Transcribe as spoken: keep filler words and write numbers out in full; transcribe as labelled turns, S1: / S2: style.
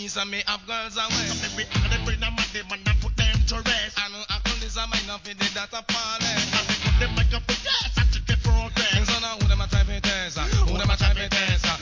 S1: east and me have girls away.
S2: So me we are the brain and them and I put them to rest.
S1: I know I call this a mind of it that a party.
S2: And me put them like a yes, I took the progress.
S1: So now who them a try to test? Who them a try to test?